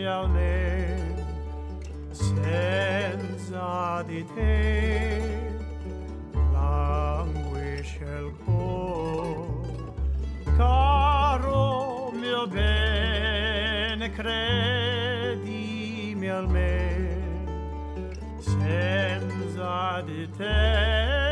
credimi a me, senza di te languisce il cor. Caro mio bene, credimi a me, senza di te